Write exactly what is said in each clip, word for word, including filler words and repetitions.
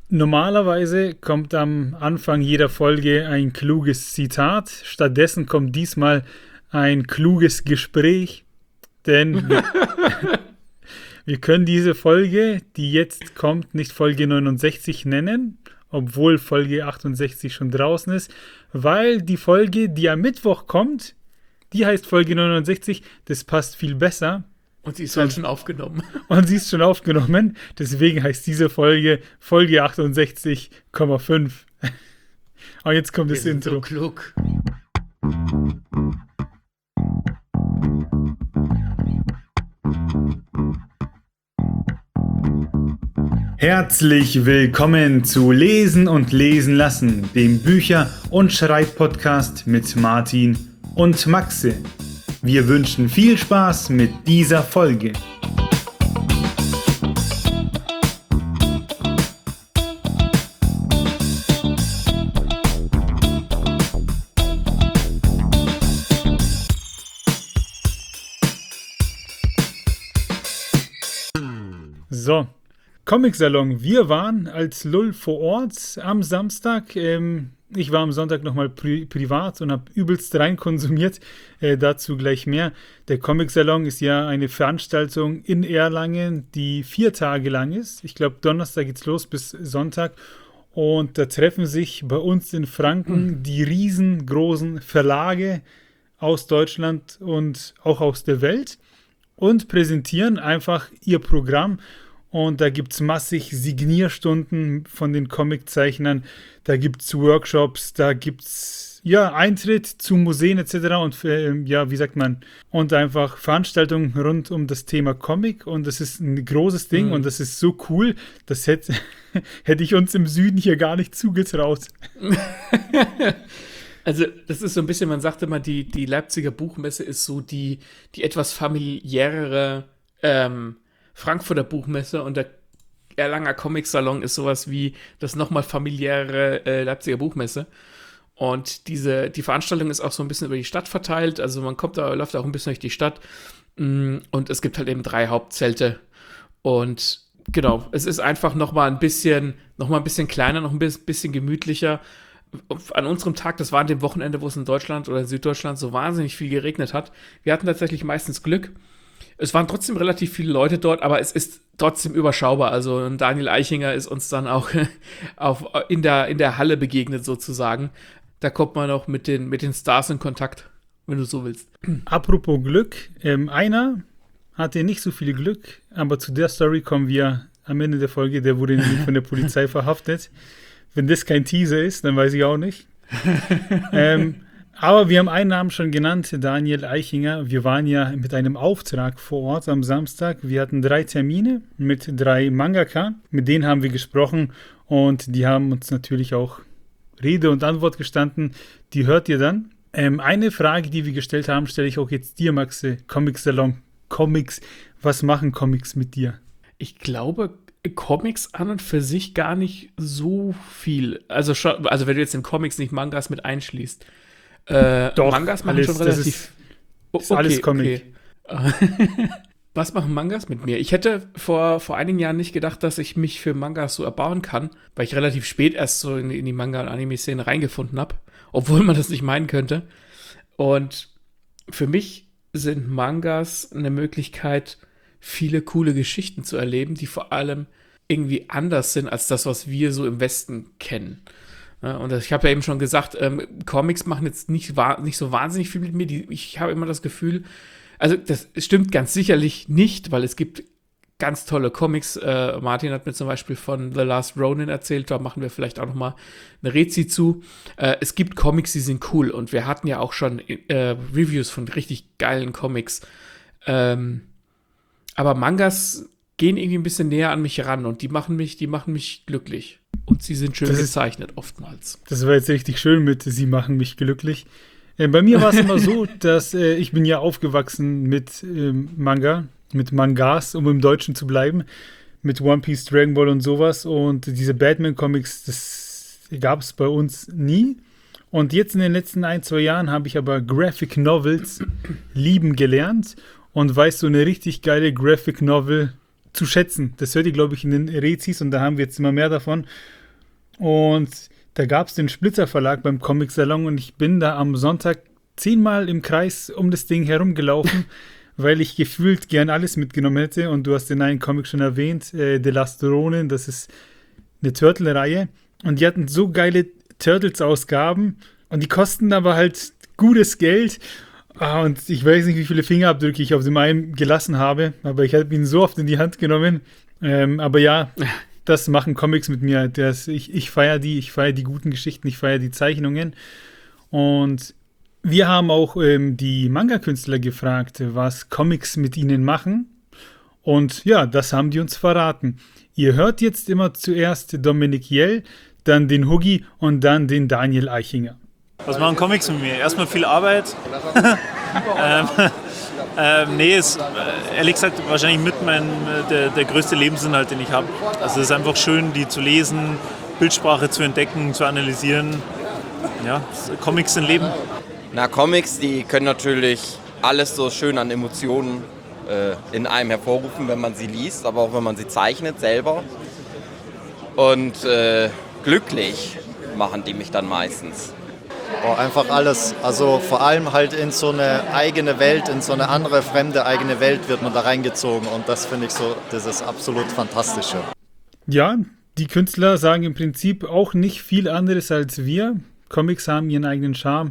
Normalerweise kommt am Anfang jeder Folge ein kluges Zitat. Stattdessen kommt diesmal ein kluges Gespräch, denn wir, wir können diese Folge, die jetzt kommt, nicht Folge neunundsechzig nennen, obwohl Folge achtundsechzig schon draußen ist, weil die Folge, die am Mittwoch kommt, die heißt Folge neunundsechzig, das passt viel besser. Und sie ist halt schon aufgenommen. Und sie ist schon aufgenommen, deswegen heißt diese Folge Folge achtundsechzig Komma fünf. Und jetzt kommt das Wir sind Intro. so klug. Herzlich willkommen zu Lesen und Lesen lassen, dem Bücher- und Schreibpodcast mit Martin und Maxe. Wir wünschen viel Spaß mit dieser Folge. So. Comic-Salon. Wir waren als Lull vor Ort am Samstag. Ähm, ich war am Sonntag nochmal pri- privat und habe übelst rein konsumiert. Äh, dazu gleich mehr. Der Comic-Salon ist ja eine Veranstaltung in Erlangen, die vier Tage lang ist. Ich glaube, Donnerstag geht's los bis Sonntag. Und da treffen sich bei uns in Franken die riesengroßen Verlage aus Deutschland und auch aus der Welt und präsentieren einfach ihr Programm. Und da gibt es massig Signierstunden von den Comiczeichnern, da gibt es Workshops, da gibt es ja, Eintritt zu Museen et cetera. Und äh, ja, wie sagt man, und einfach Veranstaltungen rund um das Thema Comic. Und das ist ein großes Ding mhm. und das ist so cool, das hätte, hätte ich uns im Süden hier gar nicht zugetraut. Also das ist so ein bisschen, man sagt immer, die, die Leipziger Buchmesse ist so die, die etwas familiärere ähm, Frankfurter Buchmesse und der Erlanger Comic-Salon ist sowas wie das nochmal familiäre äh, Leipziger Buchmesse. Und diese, die Veranstaltung ist auch so ein bisschen über die Stadt verteilt. Also man kommt da, läuft auch ein bisschen durch die Stadt. Und es gibt halt eben drei Hauptzelte. Und genau, es ist einfach nochmal ein bisschen, noch mal ein bisschen kleiner, noch ein bisschen gemütlicher. An unserem Tag, das war an dem Wochenende, wo es in Deutschland oder in Süddeutschland so wahnsinnig viel geregnet hat. Wir hatten tatsächlich meistens Glück. Es waren trotzdem relativ viele Leute dort, aber es ist trotzdem überschaubar. Also Daniel Eichinger ist uns dann auch auf, in, der, in der Halle begegnet sozusagen. Da kommt man auch mit den, mit den Stars in Kontakt, wenn du so willst. Apropos Glück, ähm, einer hatte nicht so viel Glück, aber zu der Story kommen wir am Ende der Folge. Der wurde nämlich von der Polizei verhaftet. Wenn das kein Teaser ist, dann weiß ich auch nicht. ähm, Aber wir haben einen Namen schon genannt, Daniel Eichinger. Wir waren ja mit einem Auftrag vor Ort am Samstag. Wir hatten drei Termine mit drei Mangaka. Mit denen haben wir gesprochen und die haben uns natürlich auch Rede und Antwort gestanden. Die hört ihr dann. Ähm, eine Frage, die wir gestellt haben, stelle ich auch jetzt dir, Maxe. Comic-Salon, Comics. Was machen Comics mit dir? Ich glaube, Comics an und für sich gar nicht so viel. Also, schon, also wenn du jetzt in Comics nicht Mangas mit einschließt. Äh, Doch, Mangas machen alles, schon relativ. Das ist, oh, ist alles okay, Comic. Okay. Was machen Mangas mit mir? Ich hätte vor, vor einigen Jahren nicht gedacht, dass ich mich für Mangas so erbauen kann, weil ich relativ spät erst so in, in die Manga- und Anime-Szene reingefunden habe, obwohl man das nicht meinen könnte. Und für mich sind Mangas eine Möglichkeit, viele coole Geschichten zu erleben, die vor allem irgendwie anders sind als das, was wir so im Westen kennen. Ja, und ich habe ja eben schon gesagt, ähm, Comics machen jetzt nicht, nicht so wahnsinnig viel mit mir. Die, ich habe immer das Gefühl, also das stimmt ganz sicherlich nicht, weil es gibt ganz tolle Comics. Äh, Martin hat mir zum Beispiel von The Last Ronin erzählt, da machen wir vielleicht auch noch mal eine Rezi zu. Äh, es gibt Comics, die sind cool und wir hatten ja auch schon äh, Reviews von richtig geilen Comics. Ähm, aber Mangas gehen irgendwie ein bisschen näher an mich ran und die machen mich, die machen mich glücklich. Und sie sind schön das gezeichnet, ist, oftmals. Das war jetzt richtig schön mit Sie machen mich glücklich. Äh, bei mir war es immer so, dass äh, ich bin ja aufgewachsen mit äh, Manga, mit Mangas, um im Deutschen zu bleiben, mit One Piece, Dragon Ball und sowas. Und diese Batman-Comics, das gab es bei uns nie. Und jetzt in den letzten ein, zwei Jahren habe ich aber Graphic Novels lieben gelernt und weiß, so eine richtig geile Graphic Novel zu schätzen. Das hört ihr, glaube ich, in den Rezis und da haben wir jetzt immer mehr davon. Und da gab es den Splitter Verlag beim Comic-Salon und ich bin da am Sonntag zehnmal im Kreis um das Ding herumgelaufen, weil ich gefühlt gern alles mitgenommen hätte. Und du hast den einen Comic schon erwähnt, äh, The Last Ronin, das ist eine Turtle-Reihe. Und die hatten so geile Turtles-Ausgaben und die kosten aber halt gutes Geld. Ah, und ich weiß nicht, wie viele Fingerabdrücke ich auf dem einen gelassen habe, aber ich habe ihn so oft in die Hand genommen. Ähm, aber ja, das machen Comics mit mir. Das, ich ich feiere die, ich feiere die guten Geschichten, ich feiere die Zeichnungen. Und wir haben auch ähm, die Manga-Künstler gefragt, was Comics mit ihnen machen. Und ja, das haben die uns verraten. Ihr hört jetzt immer zuerst Dominik Jell, dann den Huggi und dann den Daniel Eichinger. Was machen Comics mit mir? Erstmal viel Arbeit. ähm, ähm, nee, ist ehrlich gesagt wahrscheinlich mit mein, der, der größte Lebensinhalt, den ich habe. Also es ist einfach schön, die zu lesen, Bildsprache zu entdecken, zu analysieren. Ja, Comics sind Leben. Na, Comics, die können natürlich alles so schön an Emotionen äh, in einem hervorrufen, wenn man sie liest, aber auch wenn man sie zeichnet selber. Und äh, glücklich machen die mich dann meistens. Oh, einfach alles. Also vor allem halt in so eine eigene Welt, in so eine andere, fremde eigene Welt wird man da reingezogen. Und das finde ich so, das ist absolut Fantastische. Ja, die Künstler sagen im Prinzip auch nicht viel anderes als wir. Comics haben ihren eigenen Charme.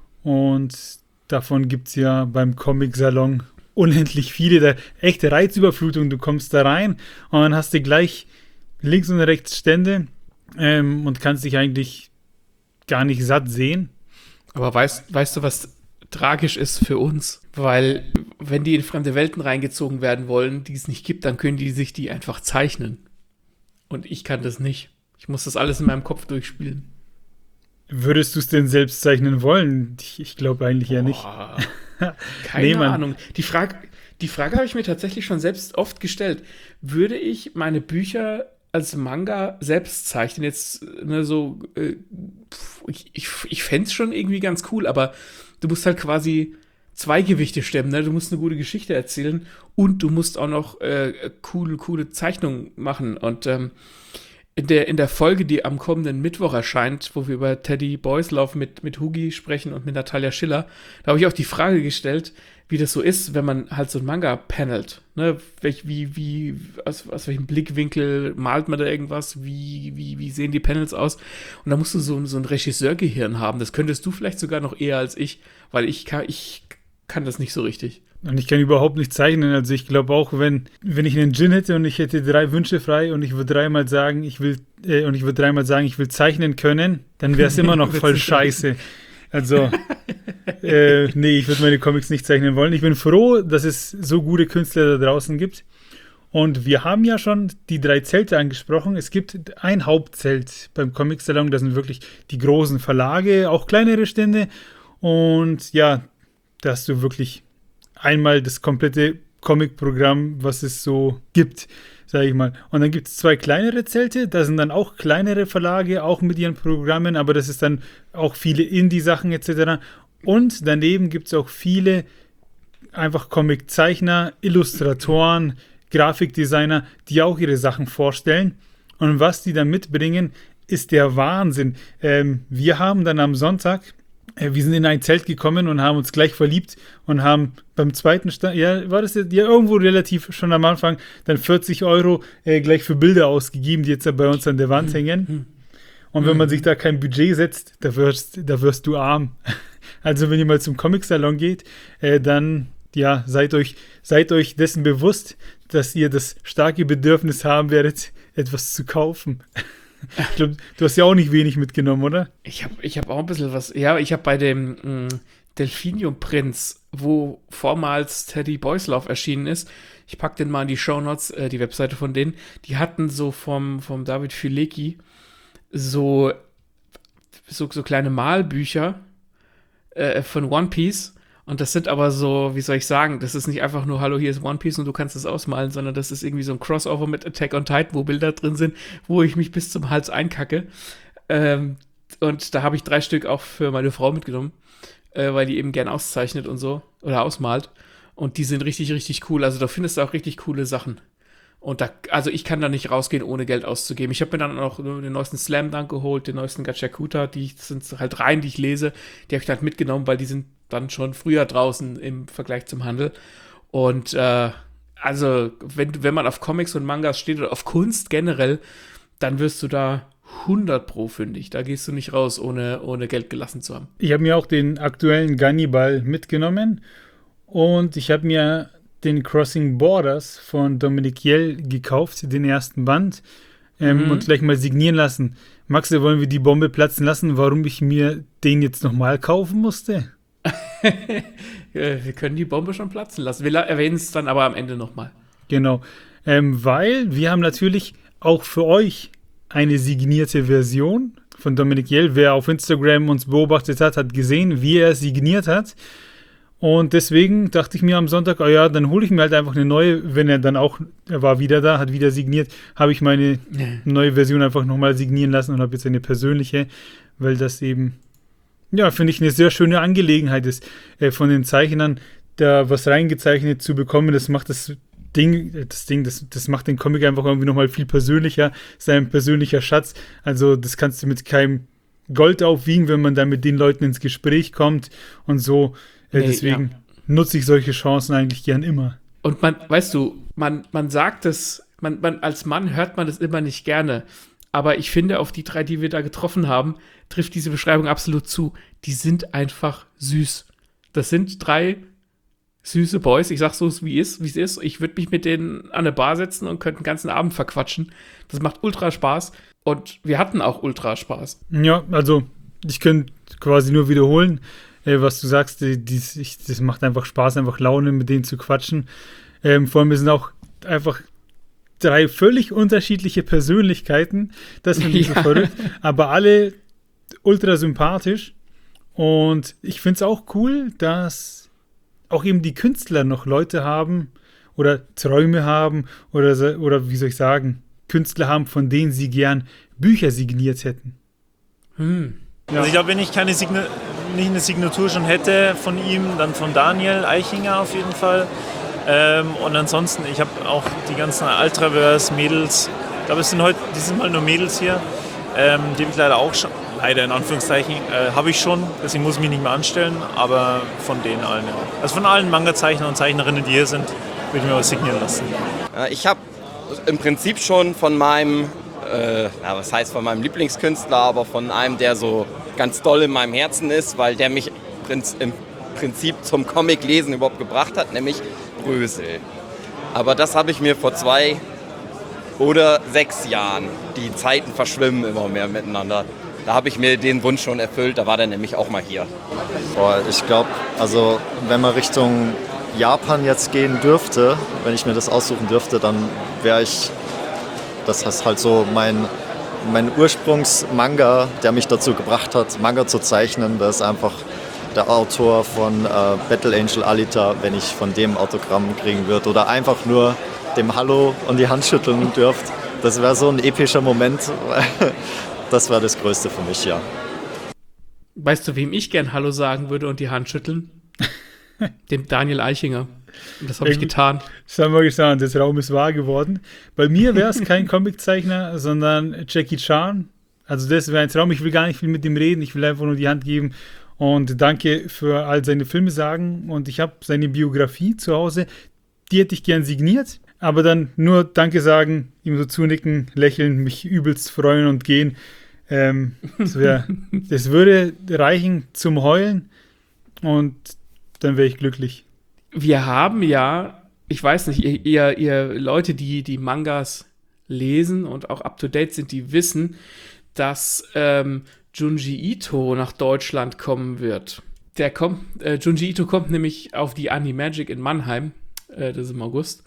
Und davon gibt es ja beim Comic-Salon unendlich viele. Da, echte Reizüberflutung. Du kommst da rein und dann hast du gleich links und rechts Stände ähm, und kannst dich eigentlich gar nicht satt sehen. Aber weißt, weißt du, was tragisch ist für uns? Weil, wenn die in fremde Welten reingezogen werden wollen, die es nicht gibt, dann können die sich die einfach zeichnen. Und ich kann das nicht. Ich muss das alles in meinem Kopf durchspielen. Würdest du es denn selbst zeichnen wollen? Ich, ich glaube eigentlich ja nicht. Keine Nee, Mann. Ahnung. Die Frage, die Frage habe ich mir tatsächlich schon selbst oft gestellt. Würde ich meine Bücher als Manga selbst zeichnen? Jetzt, ne, so, äh, ich, ich, ich fände es schon irgendwie ganz cool, aber du musst halt quasi zwei Gewichte stemmen, ne? Du musst eine gute Geschichte erzählen und du musst auch noch äh, coole, coole Zeichnungen machen. Und ähm, in der, in der Folge, die am kommenden Mittwoch erscheint, wo wir über Teddy Boyslauf mit, mit Huggi sprechen und mit Natalia Schiller, da habe ich auch die Frage gestellt, wie das so ist, wenn man halt so ein Manga panelt. Ne? Welch, wie, wie, aus, aus welchem Blickwinkel malt man da irgendwas? Wie, wie, wie sehen die Panels aus? Und da musst du so, so ein Regisseurgehirn haben. Das könntest du vielleicht sogar noch eher als ich, weil ich kann, ich kann das nicht so richtig. Und ich kann überhaupt nicht zeichnen. Also ich glaube auch, wenn, wenn ich einen Gin hätte und ich hätte drei Wünsche frei und ich würde dreimal sagen, ich will, äh, und ich würde dreimal sagen, ich will zeichnen können, dann wäre es immer noch voll scheiße. Also, äh, nee, ich würde meine Comics nicht zeichnen wollen. Ich bin froh, dass es so gute Künstler da draußen gibt. Und wir haben ja schon die drei Zelte angesprochen. Es gibt ein Hauptzelt beim Comic-Salon. Das sind wirklich die großen Verlage, auch kleinere Stände. Und ja, da hast du wirklich einmal das komplette Comic-Programm, was es so gibt, sage ich mal. Und dann gibt es zwei kleinere Zelte, da sind dann auch kleinere Verlage, auch mit ihren Programmen, aber das ist dann auch viele Indie-Sachen et cetera. Und daneben gibt es auch viele einfach Comic-Zeichner, Illustratoren, Grafikdesigner, die auch ihre Sachen vorstellen. Und was die dann mitbringen, ist der Wahnsinn. Ähm, wir haben dann am Sonntag wir sind in ein Zelt gekommen und haben uns gleich verliebt und haben beim zweiten Stand, ja, war das ja irgendwo relativ schon am Anfang, dann vierzig Euro äh, gleich für Bilder ausgegeben, die jetzt bei uns an der Wand hängen. Und wenn man sich da kein Budget setzt, da wirst, da wirst du arm. Also wenn ihr mal zum Comic-Salon geht, äh, dann ja, seid euch, seid euch dessen bewusst, dass ihr das starke Bedürfnis haben werdet, etwas zu kaufen. Ich glaube, du hast ja auch nicht wenig mitgenommen, oder? Ich habe ich hab auch ein bisschen was. Ja, ich habe bei dem mh, Delphinium Prinz, wo vormals Teddy Boyslauf erschienen ist, ich packe den mal in die Shownotes, äh, die Webseite von denen, die hatten so vom, vom David Filecki so, so, so kleine Malbücher äh, von One Piece. Und das sind aber so, wie soll ich sagen, das ist nicht einfach nur, hallo, hier ist One Piece und du kannst es ausmalen, sondern das ist irgendwie so ein Crossover mit Attack on Titan, wo Bilder drin sind, wo ich mich bis zum Hals einkacke. Ähm, und da habe ich drei Stück auch für meine Frau mitgenommen, äh, weil die eben gern auszeichnet und so, oder ausmalt. Und die sind richtig, richtig cool. Also da findest du auch richtig coole Sachen. Und da, also ich kann da nicht rausgehen, ohne Geld auszugeben. Ich habe mir dann auch den neuesten Slam Dunk geholt, den neuesten Gachakuta, die das sind halt Reihen, die ich lese, die habe ich dann mitgenommen, weil die sind dann schon früher draußen im Vergleich zum Handel. Und äh, also, wenn, wenn man auf Comics und Mangas steht oder auf Kunst generell, dann wirst du da hundert Pro fündig. Da gehst du nicht raus, ohne, ohne Geld gelassen zu haben. Ich habe mir auch den aktuellen Gannibal mitgenommen und ich habe mir den Crossing Borders von Dominic Yell gekauft, den ersten Band, ähm, mhm. und gleich mal signieren lassen. Max, wollen wir die Bombe platzen lassen, warum ich mir den jetzt nochmal kaufen musste? Wir können die Bombe schon platzen lassen. Wir erwähnen es dann aber am Ende nochmal. Genau, ähm, weil wir haben natürlich auch für euch eine signierte Version von Dominic Yell. Wer auf Instagram uns beobachtet hat, hat gesehen, wie er signiert hat. Und deswegen dachte ich mir am Sonntag, oh ja, dann hole ich mir halt einfach eine neue, wenn er dann auch, er war wieder da, hat wieder signiert, habe ich meine nee. neue Version einfach nochmal signieren lassen und habe jetzt eine persönliche, weil das eben, ja, finde ich, eine sehr schöne Angelegenheit ist, äh, von den Zeichnern da was reingezeichnet zu bekommen. Das macht das Ding, das Ding, das, das macht den Comic einfach irgendwie nochmal viel persönlicher, ist ein persönlicher Schatz. Also das kannst du mit keinem Gold aufwiegen, wenn man dann mit den Leuten ins Gespräch kommt und so. Äh, nee, deswegen ja. nutze ich solche Chancen eigentlich gern immer. Und man, weißt du, man, man sagt es, man, man, als Mann hört man das immer nicht gerne. Aber ich finde, auf die drei, die wir da getroffen haben, trifft diese Beschreibung absolut zu. Die sind einfach süß. Das sind drei süße Boys. Ich sag so, wie es wie es ist. Ich würde mich mit denen an eine Bar setzen und könnte den ganzen Abend verquatschen. Das macht ultra Spaß. Und wir hatten auch ultra Spaß. Ja, also ich könnte quasi nur wiederholen, äh, was du sagst. Die, die, ich, das macht einfach Spaß, einfach Laune, mit denen zu quatschen. Ähm, vor allem, wir sind auch einfach drei völlig unterschiedliche Persönlichkeiten. Das finde ich ja. so verrückt. Aber alle ultra sympathisch. Und ich finde es auch cool, dass auch eben die Künstler noch Leute haben oder Träume haben oder, oder wie soll ich sagen, Künstler haben, von denen sie gern Bücher signiert hätten. Hm. Ja. Also ich glaube, wenn ich keine Signa- nicht eine Signatur schon hätte von ihm, dann von Daniel Eichinger auf jeden Fall. Ähm, und ansonsten, ich habe auch die ganzen Ultraverse-Mädels, ich glaube, es sind heute, die sind mal nur Mädels hier, ähm, die habe ich leider auch schon, leider in Anführungszeichen, äh, habe ich schon, deswegen muss ich mich nicht mehr anstellen, aber von denen allen, ja. Also von allen Manga-Zeichner und Zeichnerinnen, die hier sind, würde ich mir was signieren lassen. Ich habe im Prinzip schon von meinem, äh, ja, was heißt von meinem Lieblingskünstler, aber von einem, der so ganz doll in meinem Herzen ist, weil der mich im Prinzip zum Comic-Lesen überhaupt gebracht hat, nämlich Brösel. Aber das habe ich mir vor zwei oder sechs Jahren, die Zeiten verschwimmen immer mehr miteinander, da habe ich mir den Wunsch schon erfüllt, da war der nämlich auch mal hier. Boah, ich glaube, also wenn man Richtung Japan jetzt gehen dürfte, wenn ich mir das aussuchen dürfte, dann wäre ich, das ist halt so mein, mein Ursprungsmanga, der mich dazu gebracht hat, Manga zu zeichnen, das ist einfach der Autor von äh, Battle Angel Alita, wenn ich von dem Autogramm kriegen würde oder einfach nur dem Hallo und die Hand schütteln dürft. Das wäre so ein epischer Moment. Das wäre das Größte für mich, ja. Weißt du, wem ich gern Hallo sagen würde und die Hand schütteln? Dem Daniel Eichinger. Und das habe ich getan. Das haben wir gesagt, das Raum ist wahr geworden. Bei mir wäre es kein Comiczeichner, sondern Jackie Chan. Also das wäre ein Traum. Ich will gar nicht viel mit ihm reden. Ich will einfach nur die Hand geben und danke für all seine Filme sagen. Und ich habe seine Biografie zu Hause. Die hätte ich gern signiert. Aber dann nur Danke sagen, ihm so zunicken, lächeln, mich übelst freuen und gehen. Ähm, das, wär, das würde reichen zum Heulen und dann wäre ich glücklich. Wir haben ja, ich weiß nicht, ihr, ihr, ihr Leute, die die Mangas lesen und auch up-to-date sind, die wissen, dass ähm, Junji Ito nach Deutschland kommen wird. Der kommt, äh, Junji Ito kommt nämlich auf die Animagic in Mannheim, äh, das ist im August.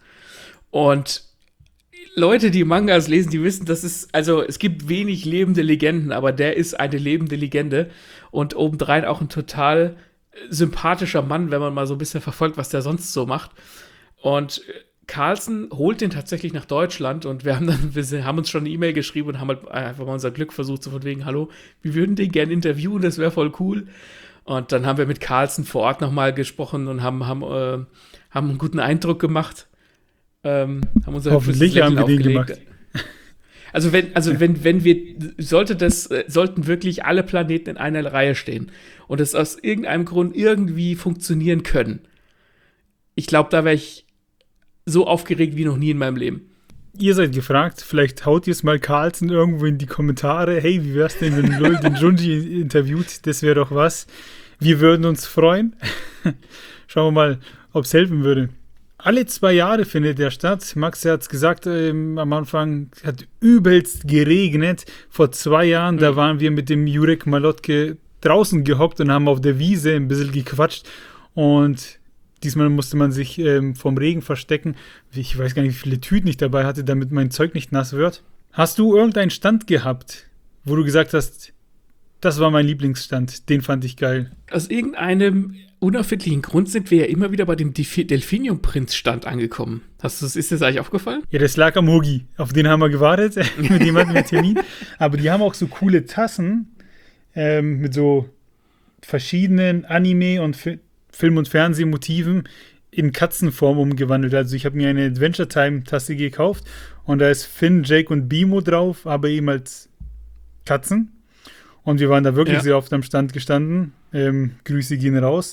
Und Leute, die Mangas lesen, die wissen, dass es, also es gibt wenig lebende Legenden, aber der ist eine lebende Legende und obendrein auch ein total sympathischer Mann, wenn man mal so ein bisschen verfolgt, was der sonst so macht. Und Carlsen holt den tatsächlich nach Deutschland und wir haben dann, wir haben uns schon eine E-Mail geschrieben und haben halt einfach mal unser Glück versucht, so von wegen, hallo, wir würden den gerne interviewen, das wäre voll cool. Und dann haben wir mit Carlsen vor Ort nochmal gesprochen und haben, haben, äh, haben einen guten Eindruck gemacht. Ähm, haben unser Hoffentlich Lächeln haben wir den aufgelegt. gemacht. Also wenn, also wenn, wenn wir, sollte das, äh, sollten wirklich alle Planeten in einer Reihe stehen und es aus irgendeinem Grund irgendwie funktionieren können. Ich glaube, da wäre ich so aufgeregt wie noch nie in meinem Leben. Ihr seid gefragt, vielleicht haut ihr es mal Carlsen irgendwo in die Kommentare. Hey, wie wär's denn, wenn Lul den Junji interviewt? Das wäre doch was. Wir würden uns freuen. Schauen wir mal, ob es helfen würde. Alle zwei Jahre findet der statt. Max hat es gesagt, ähm, am Anfang hat übelst geregnet. Vor zwei Jahren, mhm. da waren wir mit dem Jurek Malotke draußen gehockt und haben auf der Wiese ein bisschen gequatscht. Und diesmal musste man sich ähm, vom Regen verstecken. Ich weiß gar nicht, wie viele Tüten ich dabei hatte, damit mein Zeug nicht nass wird. Hast du irgendeinen Stand gehabt, wo du gesagt hast, das war mein Lieblingsstand, den fand ich geil? Aus irgendeinem unerfindlichen Grund sind wir ja immer wieder bei dem Delf- Delphinium-Prinz-Stand angekommen. Hast du, ist das eigentlich aufgefallen? Ja, das lag am Hugi. Auf den haben wir gewartet. Mit dem hatten wir Termin. Aber die haben auch so coole Tassen ähm, mit so verschiedenen Anime- und Fi- Film- und Fernsehmotiven in Katzenform umgewandelt. Also ich habe mir eine Adventure Time-Tasse gekauft und da ist Finn, Jake und Bimo drauf, aber eben als Katzen. Und wir waren da wirklich ja. sehr oft am Stand gestanden. Ähm, Grüße gehen raus.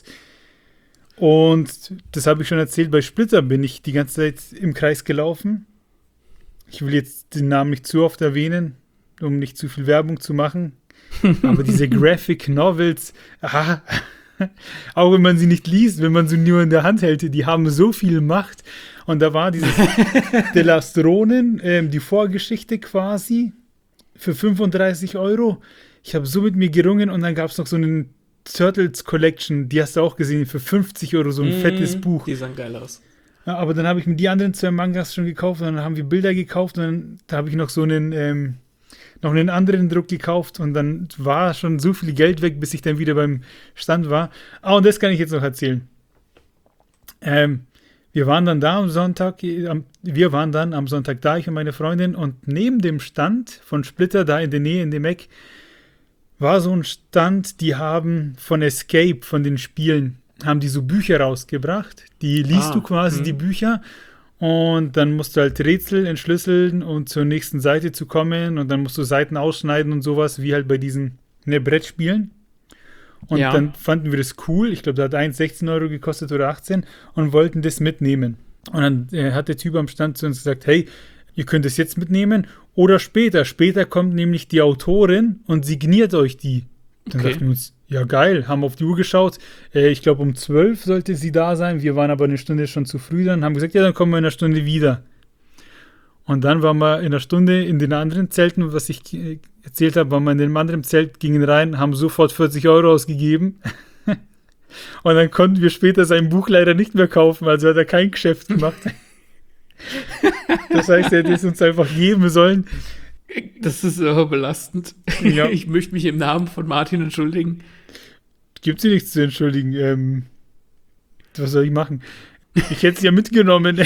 Und das habe ich schon erzählt, bei Splitter bin ich die ganze Zeit im Kreis gelaufen. Ich will jetzt den Namen nicht zu oft erwähnen, um nicht zu viel Werbung zu machen. Aber diese Graphic Novels, aha, auch wenn man sie nicht liest, wenn man sie nur in der Hand hält, die haben so viel Macht. Und da war dieses Delastronen, ähm, die Vorgeschichte quasi, für fünfunddreißig Euro. Ich habe so mit mir gerungen und dann gab es noch so einen Turtles Collection, die hast du auch gesehen, für fünfzig Euro, so ein mmh, fettes Buch. Die sahen geil aus. Ja, aber dann habe ich mir die anderen zwei Mangas schon gekauft und dann haben wir Bilder gekauft und dann da habe ich noch so einen, ähm, noch einen anderen Druck gekauft und dann war schon so viel Geld weg, bis ich dann wieder beim Stand war. Ah, und das kann ich jetzt noch erzählen. Ähm, wir waren dann da am Sonntag, wir waren dann am Sonntag da, ich und meine Freundin, und neben dem Stand von Splitter, da in der Nähe, in dem Eck, war so ein Stand, die haben von Escape, von den Spielen, haben die so Bücher rausgebracht. Die liest ah, du quasi, mh. die Bücher, und dann musst du halt Rätsel entschlüsseln, um zur nächsten Seite zu kommen, und dann musst du Seiten ausschneiden und sowas, wie halt bei diesen ne, Brettspielen. Und ja. dann fanden wir das cool. Ich glaube, da hat eins sechzehn Euro gekostet oder achtzehn und wollten das mitnehmen. Und dann äh, hat der Typ am Stand zu uns gesagt, hey, ihr könnt es jetzt mitnehmen oder später. Später kommt nämlich die Autorin und signiert euch die. Dann okay. dachten wir uns, ja geil, haben auf die Uhr geschaut. Äh, ich glaube, um zwölf sollte sie da sein. Wir waren aber eine Stunde schon zu früh dann. Haben gesagt, ja, dann kommen wir in einer Stunde wieder. Und dann waren wir in einer Stunde in den anderen Zelten, was ich äh, erzählt habe, waren wir in dem anderen Zelt, gingen rein, haben sofort vierzig Euro ausgegeben. Und dann konnten wir später sein Buch leider nicht mehr kaufen, also hat er kein Geschäft gemacht. Das heißt, er hätte es uns einfach geben sollen. Das ist aber belastend. Ja. Ich möchte mich im Namen von Martin entschuldigen. Gibt sie nichts zu entschuldigen. Ähm, was soll ich machen? Ich hätte es ja mitgenommen.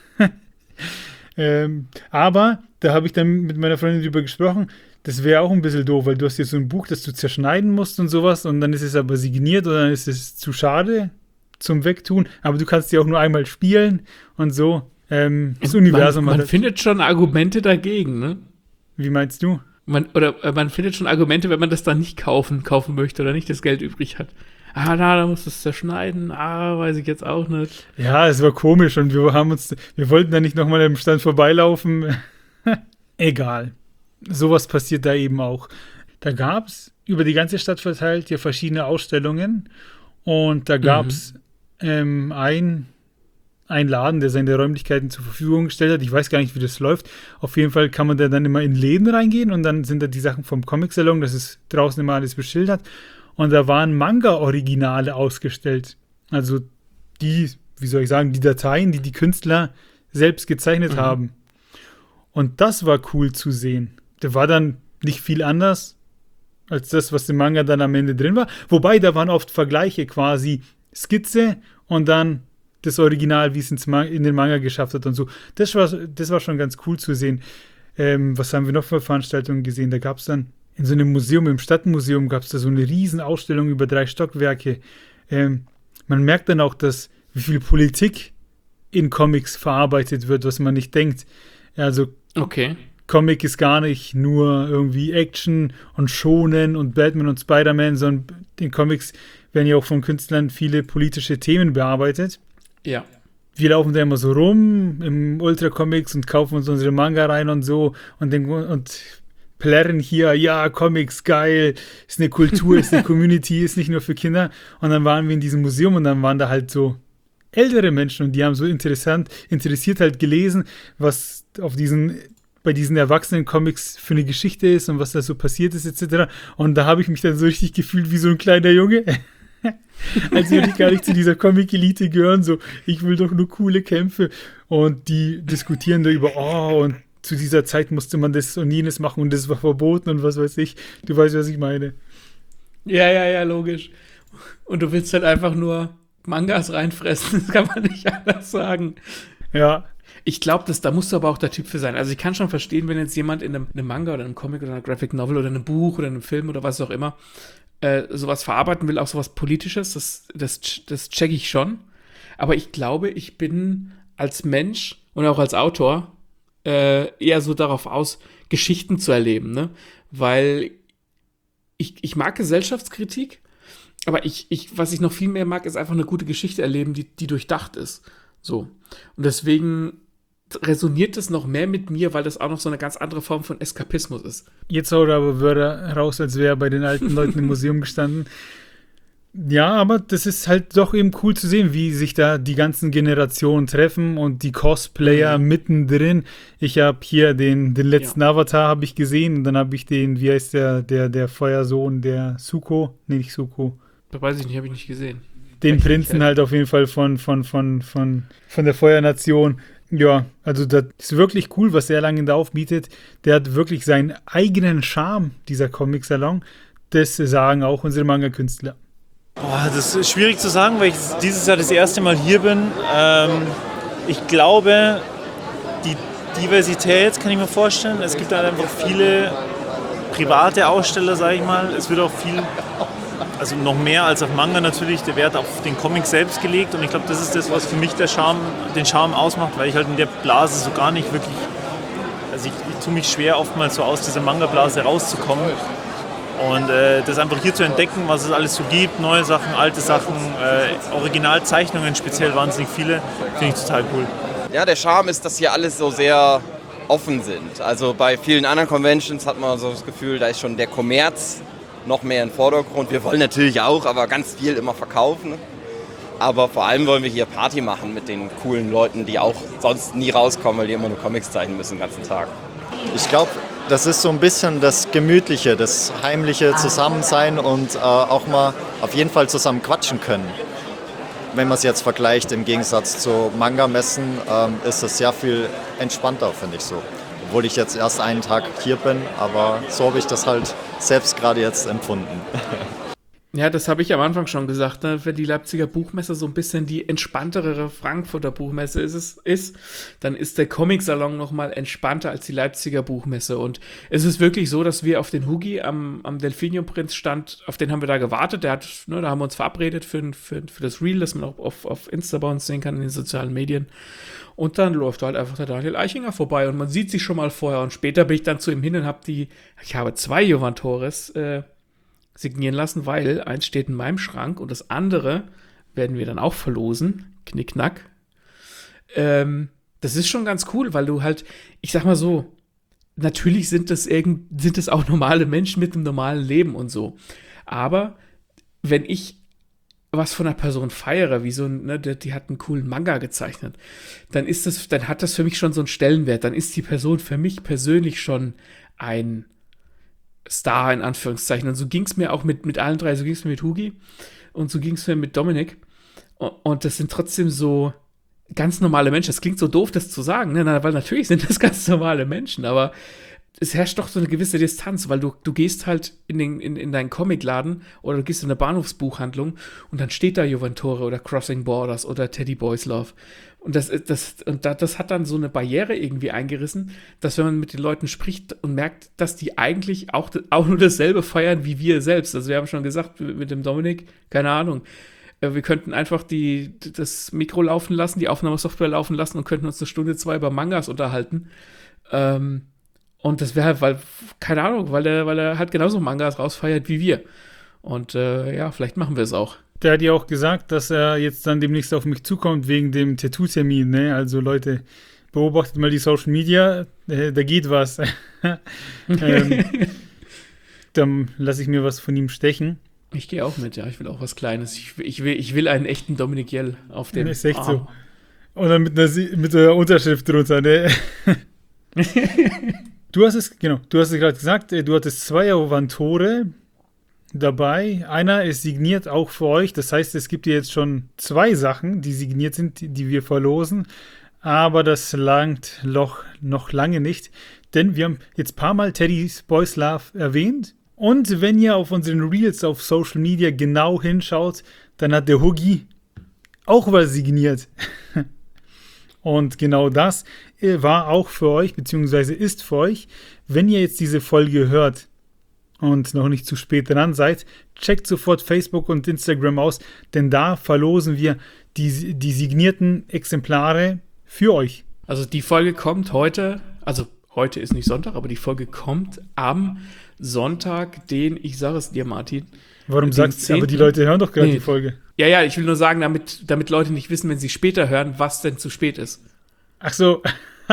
ähm, aber da habe ich dann mit meiner Freundin drüber gesprochen. Das wäre auch ein bisschen doof, weil du hast jetzt so ein Buch, das du zerschneiden musst und sowas, und dann ist es aber signiert oder dann ist es zu schade zum Wegtun. Aber du kannst die auch nur einmal spielen und so. Ähm, das Universum man man findet schon Argumente dagegen, ne? Wie meinst du? Man, oder äh, man findet schon Argumente, wenn man das dann nicht kaufen, kaufen möchte oder nicht das Geld übrig hat. Ah, na, da musst du es zerschneiden. Ah, weiß ich jetzt auch nicht. Ja, es war komisch und wir haben uns, wir wollten da nicht nochmal im Stand vorbeilaufen. Egal. Sowas passiert da eben auch. Da gab es über die ganze Stadt verteilt ja verschiedene Ausstellungen und da gab es mhm. ähm, ein ein Laden, der seine Räumlichkeiten zur Verfügung gestellt hat. Ich weiß gar nicht, wie das läuft. Auf jeden Fall kann man da dann immer in Läden reingehen und dann sind da die Sachen vom Comic-Salon, das ist draußen immer alles beschildert. Und da waren Manga-Originale ausgestellt. Also die, wie soll ich sagen, die Dateien, die die Künstler selbst gezeichnet mhm. haben. Und das war cool zu sehen. Der war dann nicht viel anders als das, was im Manga dann am Ende drin war. Wobei, da waren oft Vergleiche quasi. Skizze und dann das Original, wie es ins Man- in den Manga geschafft hat und so. Das war, das war schon ganz cool zu sehen. Ähm, was haben wir noch für Veranstaltungen gesehen? Da gab es dann in so einem Museum, im Stadtmuseum, gab es da so eine riesen Ausstellung über drei Stockwerke. Ähm, man merkt dann auch, dass wie viel Politik in Comics verarbeitet wird, was man nicht denkt. Also Okay. Comic ist gar nicht nur irgendwie Action und Shonen und Batman und Spider-Man, sondern in Comics werden ja auch von Künstlern viele politische Themen bearbeitet. Ja. Wir laufen da immer so rum im Ultra-Comics und kaufen uns unsere Manga rein und so und, den, und plärren hier, ja, Comics, geil, ist eine Kultur, ist eine Community, ist nicht nur für Kinder. Und dann waren wir in diesem Museum und dann waren da halt so ältere Menschen und die haben so interessant, interessiert halt gelesen, was auf diesen, bei diesen Erwachsenen-Comics für eine Geschichte ist und was da so passiert ist, et cetera. Und da habe ich mich dann so richtig gefühlt wie so ein kleiner Junge. Als würde ich gar nicht zu dieser Comic-Elite gehören, so, ich will doch nur coole Kämpfe. Und die diskutieren da über, oh, und zu dieser Zeit musste man das und jenes machen und das war verboten und was weiß ich. Du weißt, was ich meine. Ja, ja, ja, logisch. Und du willst halt einfach nur Mangas reinfressen, das kann man nicht anders sagen. Ja. Ich glaube, da musst du aber auch der Typ für sein. Also ich kann schon verstehen, wenn jetzt jemand in einem, einem Manga oder einem Comic oder einer Graphic Novel oder einem Buch oder einem Film oder was auch immer äh, sowas verarbeiten will, auch sowas Politisches, das, das, das check ich schon. Aber ich glaube, ich bin als Mensch und auch als Autor äh, eher so darauf aus, Geschichten zu erleben, ne? Weil ich, ich mag Gesellschaftskritik, aber ich, ich, was ich noch viel mehr mag, ist einfach eine gute Geschichte erleben, die, die durchdacht ist. So. Und deswegen resoniert es noch mehr mit mir, weil das auch noch so eine ganz andere Form von Eskapismus ist. Jetzt haut er aber Wörter raus, als wäre er bei den alten Leuten im Museum gestanden. Ja, aber das ist halt doch eben cool zu sehen, wie sich da die ganzen Generationen treffen und die Cosplayer mhm. mittendrin. Ich habe hier den, den letzten ja. Avatar habe ich gesehen und dann habe ich den, wie heißt der, der, der Feuersohn, der Suko? Nee, nicht Suko. Das weiß ich nicht, habe ich nicht gesehen. Den Vielleicht Prinzen halt auf jeden Fall von, von, von, von, von der Feuernation. Ja, also das ist wirklich cool, was er lange da aufbietet. Der hat wirklich seinen eigenen Charme, dieser Comic-Salon. Das sagen auch unsere Manga-Künstler. Boah, das ist schwierig zu sagen, weil ich dieses Jahr das erste Mal hier bin. Ähm, ich glaube, die Diversität kann ich mir vorstellen. Es gibt halt einfach viele private Aussteller, sage ich mal. Es wird auch viel, also noch mehr als auf Manga natürlich, der Wert auf den Comic selbst gelegt. Und ich glaube, das ist das, was für mich der Charme, den Charme ausmacht, weil ich halt in der Blase so gar nicht wirklich, also ich, ich tue mich schwer, oftmals so aus dieser Manga-Blase rauszukommen. Und äh, das einfach hier zu entdecken, was es alles so gibt, neue Sachen, alte Sachen, äh, Originalzeichnungen speziell wahnsinnig viele, finde ich total cool. Ja, der Charme ist, dass hier alles so sehr offen sind. Also bei vielen anderen Conventions hat man so das Gefühl, da ist schon der Kommerz noch mehr im Vordergrund. Wir wollen natürlich auch, aber ganz viel immer verkaufen. Aber vor allem wollen wir hier Party machen mit den coolen Leuten, die auch sonst nie rauskommen, weil die immer nur Comics zeichnen müssen den ganzen Tag. Ich glaube, das ist so ein bisschen das Gemütliche, das heimliche Zusammensein und äh, auch mal auf jeden Fall zusammen quatschen können. Wenn man es jetzt vergleicht, im Gegensatz zu Manga-Messen, ähm, ist es sehr viel entspannter, finde ich so. Obwohl ich jetzt erst einen Tag hier bin, aber so habe ich das halt selbst gerade jetzt empfunden. Ja, das habe ich am Anfang schon gesagt, ne? Wenn die Leipziger Buchmesse so ein bisschen die entspanntere Frankfurter Buchmesse ist, ist dann ist der Comic-Salon noch mal entspannter als die Leipziger Buchmesse. Und es ist wirklich so, dass wir auf den Hugi am, am Delphinium-Prinz-Stand, auf den haben wir da gewartet. Der hat, ne, da haben wir uns verabredet für, für, für das Reel, das man auch auf, auf Insta bei uns sehen kann, in den sozialen Medien. Und dann läuft halt einfach der Daniel Eichinger vorbei und man sieht sich schon mal vorher. Und später bin ich dann zu ihm hin und habe die, ich habe zwei Jovan Torres äh, signieren lassen, weil eins steht in meinem Schrank und das andere werden wir dann auch verlosen. Knickknack. Ähm, das ist schon ganz cool, weil du halt, ich sag mal so, natürlich sind das, irgend, sind das auch normale Menschen mit einem normalen Leben und so. Aber wenn ich was von einer Person feiere, wie so ein, ne, die, die hat einen coolen Manga gezeichnet, dann ist das, dann hat das für mich schon so einen Stellenwert. Dann ist die Person für mich persönlich schon ein Star in Anführungszeichen. Und so ging es mir auch mit, mit allen drei. So ging es mir mit Hugi und so ging es mir mit Dominik. Und, und das sind trotzdem so ganz normale Menschen. Das klingt so doof, das zu sagen, ne? Weil natürlich sind das ganz normale Menschen, aber es herrscht doch so eine gewisse Distanz, weil du, du gehst halt in, den, in, in deinen Comicladen oder du gehst in eine Bahnhofsbuchhandlung und dann steht da Joventore oder Crossing Borders oder Teddy Boys Love. Und das, das, und das hat dann so eine Barriere irgendwie eingerissen, dass wenn man mit den Leuten spricht und merkt, dass die eigentlich auch, auch nur dasselbe feiern wie wir selbst. Also wir haben schon gesagt mit dem Dominik, keine Ahnung, äh, wir könnten einfach die, das Mikro laufen lassen, die Aufnahmesoftware laufen lassen und könnten uns eine Stunde, zwei über Mangas unterhalten. Ähm, und das wäre halt, weil, keine Ahnung, weil er, weil er halt genauso Mangas rausfeiert wie wir. Und äh, ja, vielleicht machen wir es auch. Der hat ja auch gesagt, dass er jetzt dann demnächst auf mich zukommt wegen dem Tattoo-Termin, ne? Also Leute, beobachtet mal die Social Media, äh, da geht was. ähm, dann lasse ich mir was von ihm stechen. Ich gehe auch mit, ja. Ich will auch was Kleines. Ich, ich, will, ich will einen echten Dominik Jell auf dem Ist echt Arm. so. Und dann mit, einer, mit der Unterschrift drunter, ne? Du hast es, genau, du hast es gerade gesagt, du hattest zwei Avantore dabei. Einer ist signiert auch für euch. Das heißt, es gibt hier jetzt schon zwei Sachen, die signiert sind, die, die wir verlosen. Aber das langt noch, noch lange nicht. Denn wir haben jetzt ein paar Mal Teddy's Boys Love erwähnt. Und wenn ihr auf unseren Reels auf Social Media genau hinschaut, dann hat der Huggy auch was signiert. Und genau das war auch für euch, beziehungsweise ist für euch. Wenn ihr jetzt diese Folge hört und noch nicht zu spät dran seid, checkt sofort Facebook und Instagram aus, denn da verlosen wir die, die signierten Exemplare für euch. Also die Folge kommt heute, also heute ist nicht Sonntag, aber die Folge kommt am Sonntag, den, ich sage es dir, Martin. Warum sagst du, aber die Leute hören doch gerade nee. die Folge. Ja, ja, ich will nur sagen, damit, damit Leute nicht wissen, wenn sie später hören, was denn zu spät ist. Ach so.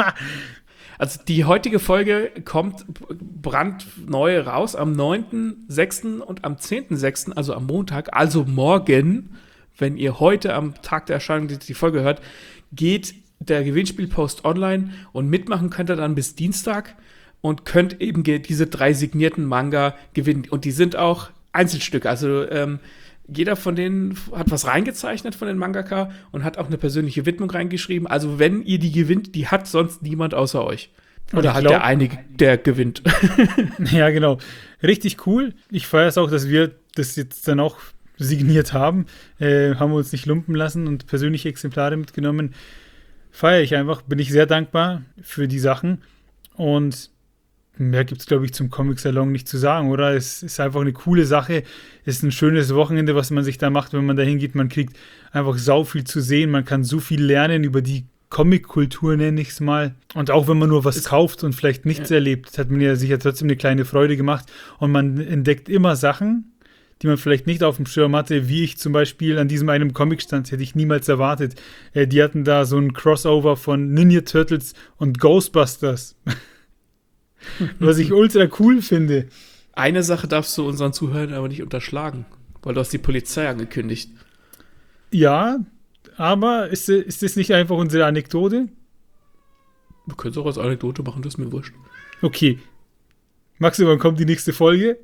Also die heutige Folge kommt brandneu raus am neunten sechsten und am zehnten sechsten, also am Montag, also morgen, wenn ihr heute am Tag der Erscheinung die Folge hört, geht der Gewinnspielpost online und mitmachen könnt ihr dann bis Dienstag und könnt eben diese drei signierten Manga gewinnen. Und die sind auch Einzelstücke, also ähm, jeder von denen hat was reingezeichnet von den Mangaka und hat auch eine persönliche Widmung reingeschrieben. Also wenn ihr die gewinnt, die hat sonst niemand außer euch. Oder halt der eine, der gewinnt. Ja, genau. Richtig cool. Ich feiere es auch, dass wir das jetzt dann auch signiert haben. Äh, haben wir uns nicht lumpen lassen und persönliche Exemplare mitgenommen. Feiere ich einfach. Bin ich sehr dankbar für die Sachen. Und mehr gibt es, glaube ich, zum Comic-Salon nicht zu sagen, oder? Es ist einfach eine coole Sache. Es ist ein schönes Wochenende, was man sich da macht, wenn man da hingeht. Man kriegt einfach sau viel zu sehen. Man kann so viel lernen über die Comic-Kultur, nenne ich es mal. Und auch wenn man nur was es kauft und vielleicht nichts ja. erlebt, hat man ja sicher trotzdem eine kleine Freude gemacht. Und man entdeckt immer Sachen, die man vielleicht nicht auf dem Schirm hatte, wie ich zum Beispiel an diesem einen Comicstand, hätte ich niemals erwartet. Äh, die hatten da so ein Crossover von Ninja Turtles und Ghostbusters. Was ich ultra cool finde. Eine Sache darfst du unseren Zuhörern aber nicht unterschlagen, weil du hast die Polizei angekündigt. Ja, aber ist, ist das nicht einfach unsere Anekdote? Wir können es auch als Anekdote machen, das ist mir wurscht. Okay. Maxi, wann kommt die nächste Folge?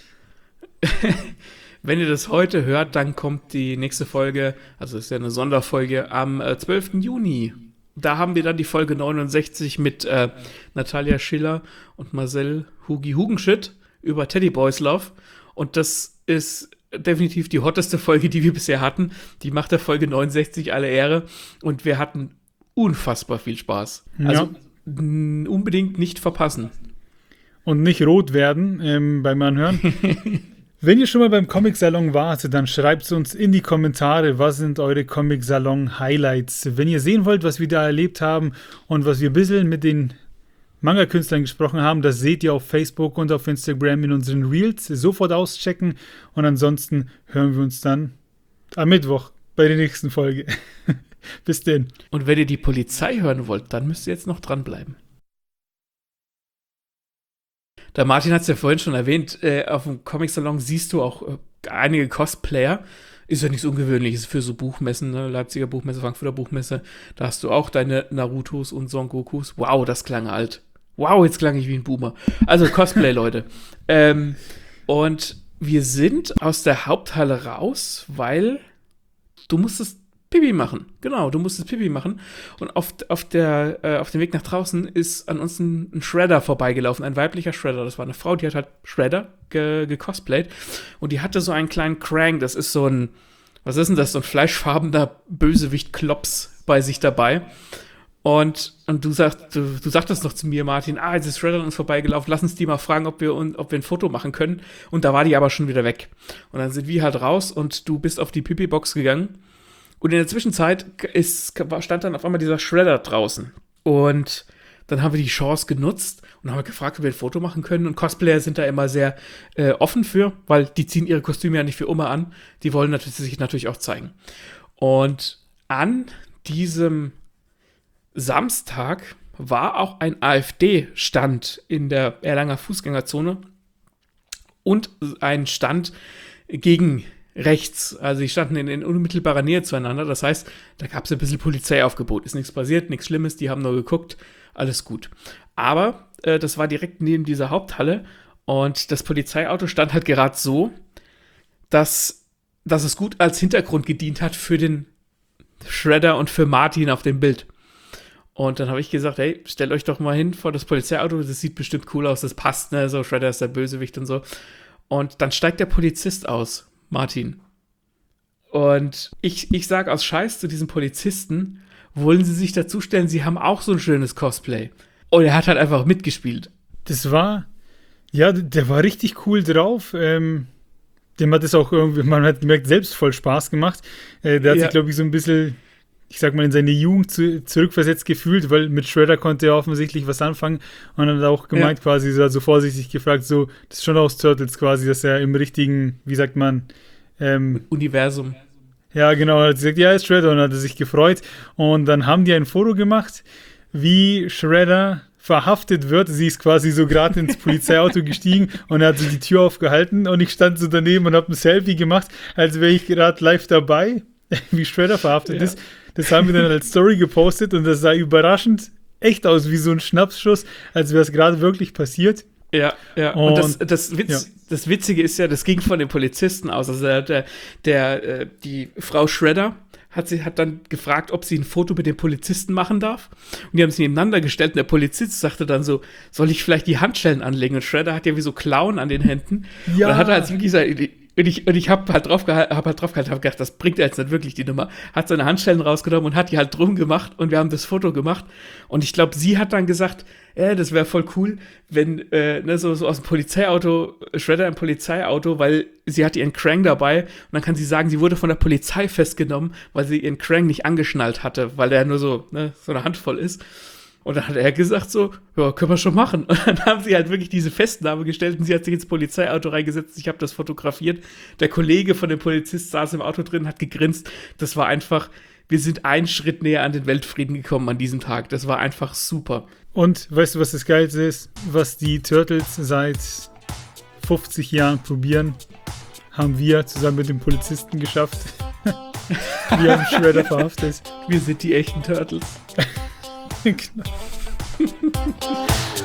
Wenn ihr das heute hört, dann kommt die nächste Folge, also das ist ja eine Sonderfolge, am äh, zwölften Juni. Da haben wir dann die Folge neunundsechzig mit äh, Natalia Schiller und Marcel Hugi Hugenschütt über Teddy Boys Love. Und das ist definitiv die hotteste Folge, die wir bisher hatten. Die macht der Folge neunundsechzig alle Ehre. Und wir hatten unfassbar viel Spaß. Ja. Also n- unbedingt nicht verpassen. Und nicht rot werden ähm, beim Anhören. Wenn ihr schon mal beim Comic-Salon wart, dann schreibt es uns in die Kommentare, was sind eure Comic-Salon-Highlights. Wenn ihr sehen wollt, was wir da erlebt haben und was wir ein bisschen mit den Manga-Künstlern gesprochen haben, das seht ihr auf Facebook und auf Instagram in unseren Reels. Sofort auschecken und ansonsten hören wir uns dann am Mittwoch bei der nächsten Folge. Bis denn. Und wenn ihr die Polizei hören wollt, dann müsst ihr jetzt noch dranbleiben. Der Martin hat es ja vorhin schon erwähnt, äh, auf dem Comic-Salon siehst du auch äh, einige Cosplayer. Ist ja nichts Ungewöhnliches für so Buchmessen, ne? Leipziger Buchmesse, Frankfurter Buchmesse. Da hast du auch deine Narutos und Son Gokus. Wow, das klang alt. Wow, jetzt klang ich wie ein Boomer. Also Cosplay, Leute. Ähm, und wir sind aus der Haupthalle raus, weil du musstest Pipi machen. Genau, du musstest Pipi machen. Und auf, auf, der, äh, auf dem Weg nach draußen ist an uns ein, ein Shredder vorbeigelaufen, ein weiblicher Shredder. Das war eine Frau, die hat halt Shredder ge- gecosplayt. Und die hatte so einen kleinen Krang. Das ist so ein, was ist denn das? So ein fleischfarbener Bösewicht-Klops bei sich dabei. Und, und du sagst, du, du sagtest noch zu mir, Martin, ah, jetzt ist Shredder an uns vorbeigelaufen, lass uns die mal fragen, ob wir, ob wir ein Foto machen können. Und da war die aber schon wieder weg. Und dann sind wir halt raus und du bist auf die Pipi-Box gegangen. Und in der Zwischenzeit ist, stand dann auf einmal dieser Shredder draußen. Und dann haben wir die Chance genutzt und haben gefragt, ob wir ein Foto machen können. Und Cosplayer sind da immer sehr äh, offen für, weil die ziehen ihre Kostüme ja nicht für immer an. Die wollen natürlich, sich natürlich auch zeigen. Und an diesem Samstag war auch ein AfD-Stand in der Erlanger Fußgängerzone und ein Stand gegen rechts. Also die standen in, in unmittelbarer Nähe zueinander. Das heißt, da gab es ein bisschen Polizeiaufgebot. Ist nichts passiert, nichts Schlimmes. Die haben nur geguckt. Alles gut. Aber äh, das war direkt neben dieser Haupthalle und das Polizeiauto stand halt gerade so, dass, dass es gut als Hintergrund gedient hat für den Shredder und für Martin auf dem Bild. Und dann habe ich gesagt, hey, stellt euch doch mal hin vor das Polizeiauto, das sieht bestimmt cool aus, das passt, ne, so Shredder ist der Bösewicht und so. Und dann steigt der Polizist aus, Martin. Und ich, ich sage aus Scheiß zu diesem Polizisten, wollen sie sich dazustellen, sie haben auch so ein schönes Cosplay. Und er hat halt einfach mitgespielt. Das war, ja, der war richtig cool drauf. Ähm, dem hat es auch irgendwie, man hat gemerkt, selbst voll Spaß gemacht. Äh, der hat Ja. sich, glaube ich, so ein bisschen, ich sag mal, in seine Jugend zu, zurückversetzt gefühlt, weil mit Shredder konnte er offensichtlich was anfangen und dann hat er auch gemeint, Ja. quasi, so, so vorsichtig gefragt, so, das ist schon aus Turtles quasi, dass er im richtigen, wie sagt man, ähm, Universum. ja, genau, er hat gesagt, ja, ist Shredder und hat er sich gefreut. Und dann haben die ein Foto gemacht, wie Shredder verhaftet wird. Sie ist quasi so gerade ins Polizeiauto gestiegen und er hat so die Tür aufgehalten und ich stand so daneben und habe ein Selfie gemacht, als wäre ich gerade live dabei, wie Shredder verhaftet Ja. ist. Das haben wir dann als Story gepostet und das sah überraschend echt aus, wie so ein Schnappschuss, als wäre es gerade wirklich passiert. Ja, ja. Und, Und- das, das, Witz, ja. das Witzige ist ja, das ging von den Polizisten aus. Also der, der, der äh, die Frau Shredder hat sie hat dann gefragt, ob sie ein Foto mit dem Polizisten machen darf. Und die haben sich nebeneinander gestellt und der Polizist sagte dann so, soll ich vielleicht die Handschellen anlegen? Und Shredder hat ja wie so Klauen an den Händen. Ja. Und dann hat er halt wirklich so, und ich, und ich habe halt drauf gehalten, hab halt drauf gehalten, hab gedacht, das bringt er jetzt nicht wirklich die Nummer. Hat seine Handschellen rausgenommen und hat die halt drum gemacht und wir haben das Foto gemacht. Und ich glaube, sie hat dann gesagt, äh, das wäre voll cool, wenn, äh, ne, so, so aus dem Polizeiauto, Shredder im Polizeiauto, weil sie hat ihren Krang dabei und dann kann sie sagen, sie wurde von der Polizei festgenommen, weil sie ihren Krang nicht angeschnallt hatte, weil der nur so, ne, so eine Handvoll ist. Und dann hat er gesagt so, ja, können wir schon machen. Und dann haben sie halt wirklich diese Festnahme gestellt und sie hat sich ins Polizeiauto reingesetzt. Ich habe das fotografiert. Der Kollege von dem Polizist saß im Auto drin, hat gegrinst. Das war einfach, wir sind einen Schritt näher an den Weltfrieden gekommen an diesem Tag. Das war einfach super. Und weißt du, was das Geilste ist? Was die Turtles seit fünfzig Jahren probieren, haben wir zusammen mit dem Polizisten geschafft. Wir haben Shredder verhaftet. Wir sind die echten Turtles. Genau.